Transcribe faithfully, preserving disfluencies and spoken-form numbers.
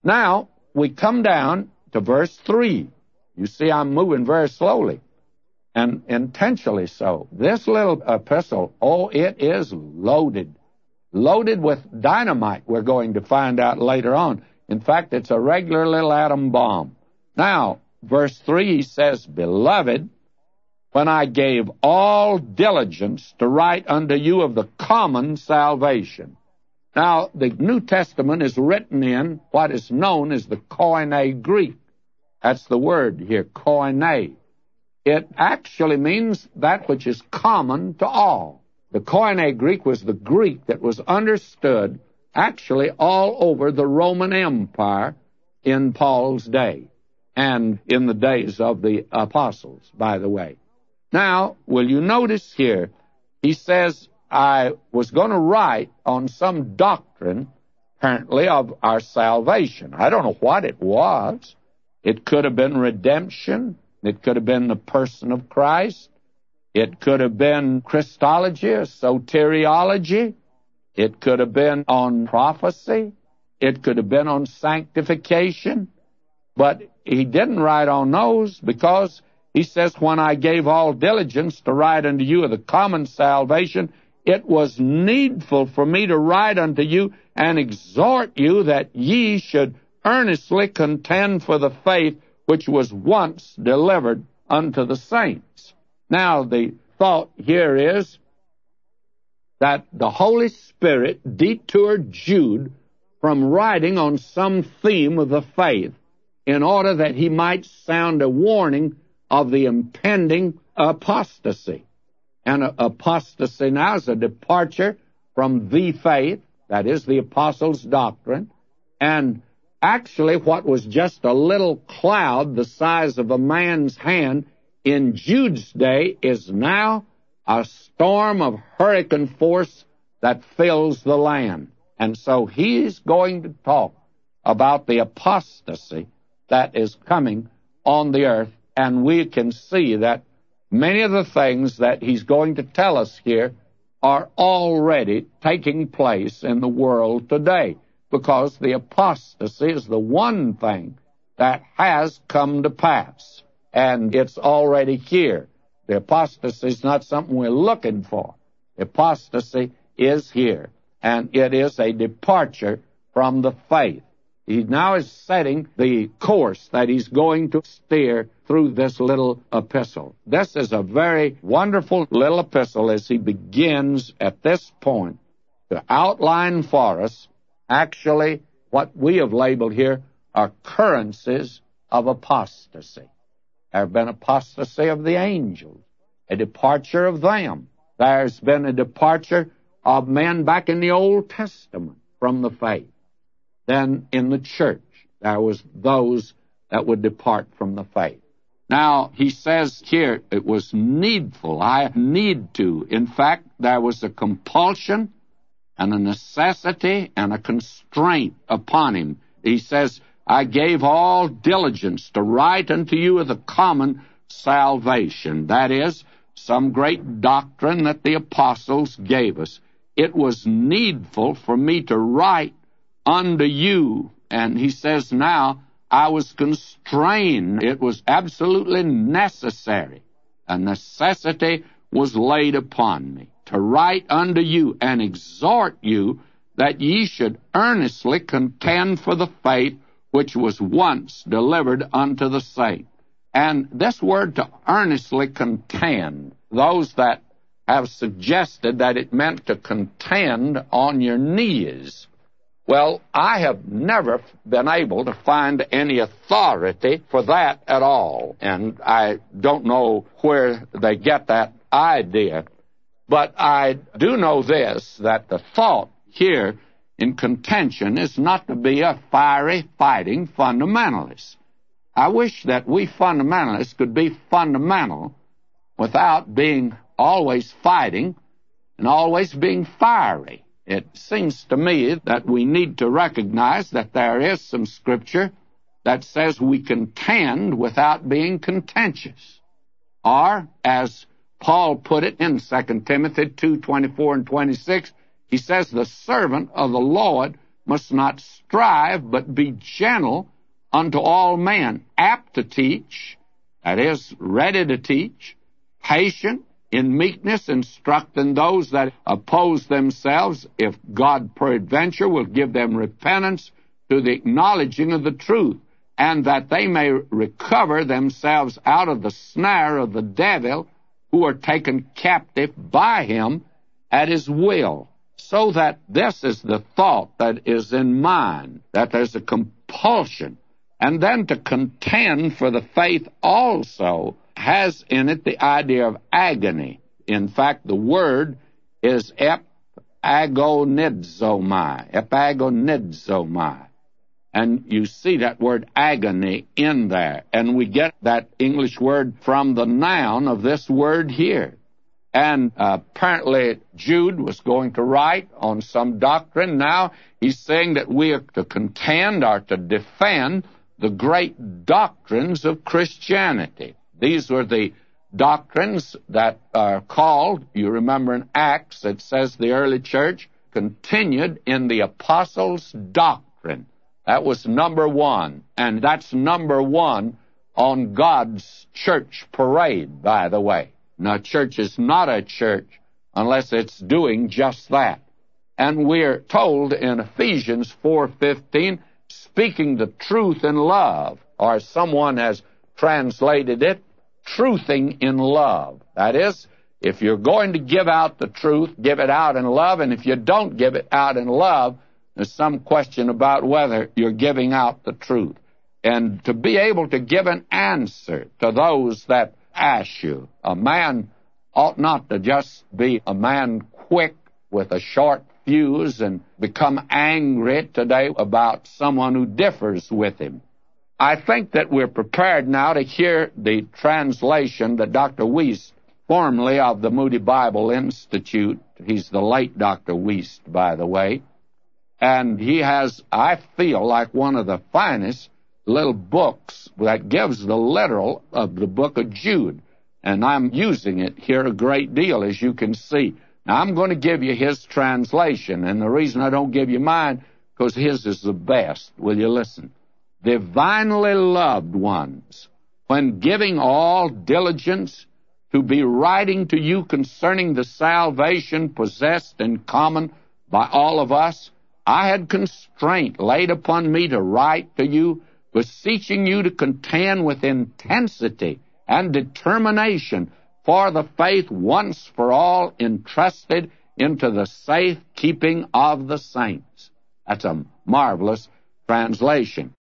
Now, we come down to verse three. You see, I'm moving very slowly, and intentionally so. This little epistle, oh, it is loaded. Loaded with dynamite, we're going to find out later on. In fact, it's a regular little atom bomb. Now, verse three says, Beloved, when I gave all diligence to write unto you of the common salvation. Now, the New Testament is written in what is known as the Koine Greek. That's the word here, Koine. It actually means that which is common to all. The Koine Greek was the Greek that was understood actually all over the Roman Empire in Paul's day, and in the days of the apostles, by the way. Now, will you notice here, he says, I was going to write on some doctrine, apparently, of our salvation. I don't know what it was. It could have been redemption. It could have been the person of Christ. It could have been Christology or soteriology. It could have been on prophecy. It could have been on sanctification. But he didn't write on those because he says, when I gave all diligence to write unto you of the common salvation, it was needful for me to write unto you and exhort you that ye should earnestly contend for the faith which was once delivered unto the saints. Now, the thought here is that the Holy Spirit detoured Jude from writing on some theme of the faith in order that he might sound a warning of the impending apostasy. And apostasy now is a departure from the faith, that is the apostles' doctrine, and actually what was just a little cloud the size of a man's hand in Jude's day is now a storm of hurricane force that fills the land. And so he's going to talk about the apostasy that is coming on the earth, and we can see that many of the things that he's going to tell us here are already taking place in the world today, because the apostasy is the one thing that has come to pass, and it's already here. The apostasy is not something we're looking for. The apostasy is here, and it is a departure from the faith. He now is setting the course that he's going to steer through this little epistle. This is a very wonderful little epistle as he begins at this point to outline for us actually what we have labeled here occurrences of apostasy. There have been apostasy of the angels, a departure of them. There's been a departure of men back in the Old Testament from the faith. Then in the church, there was those that would depart from the faith. Now, he says here, it was needful. I need to. In fact, there was a compulsion and a necessity and a constraint upon him. He says, I gave all diligence to write unto you of the common salvation. That is, some great doctrine that the apostles gave us. It was needful for me to write unto you. And he says now, I was constrained. It was absolutely necessary. A necessity was laid upon me to write unto you and exhort you that ye should earnestly contend for the faith which was once delivered unto the saints. And this word to earnestly contend, those that have suggested that it meant to contend on your knees. Well, I have never been able to find any authority for that at all, and I don't know where they get that idea. But I do know this, that the thought here in contention is not to be a fiery, fighting fundamentalist. I wish that we fundamentalists could be fundamental without being always fighting and always being fiery. It seems to me that we need to recognize that there is some scripture that says we contend without being contentious. Or, as Paul put it in Second Timothy two twenty-four and twenty-six, he says, the servant of the Lord must not strive, but be gentle unto all men, apt to teach, that is, ready to teach, patient, in meekness, instructing those that oppose themselves, if God peradventure will give them repentance to the acknowledging of the truth, and that they may recover themselves out of the snare of the devil, who are taken captive by him at his will. So that this is the thought that is in mind, that there's a compulsion. And then to contend for the faith also has in it the idea of agony. In fact, the word is epagonizomai, epagonizomai. And you see that word agony in there. And we get that English word from the noun of this word here. And uh, apparently Jude was going to write on some doctrine. Now he's saying that we are to contend or to defend the great doctrines of Christianity. These were the doctrines that are called, you remember in Acts, it says the early church continued in the apostles' doctrine. That was number one, and that's number one on God's church parade, by the way. Now, church is not a church unless it's doing just that. And we're told in Ephesians four fifteen, speaking the truth in love, or someone has translated it, truthing in love. That is, if you're going to give out the truth, give it out in love, and if you don't give it out in love, there's some question about whether you're giving out the truth. And to be able to give an answer to those that ask you, a man ought not to just be a man quick with a short fuse and become angry today about someone who differs with him. I think that we're prepared now to hear the translation that Doctor Wuest, formerly of the Moody Bible Institute, he's the late Doctor Wuest, by the way, and he has, I feel, like one of the finest little books that gives the literal of the book of Jude. And I'm using it here a great deal, as you can see. Now, I'm going to give you his translation, and the reason I don't give you mine, because his is the best. Will you listen? Divinely loved ones, when giving all diligence to be writing to you concerning the salvation possessed in common by all of us, I had constraint laid upon me to write to you, beseeching you to contend with intensity and determination for the faith once for all entrusted into the safe keeping of the saints. That's a marvelous translation.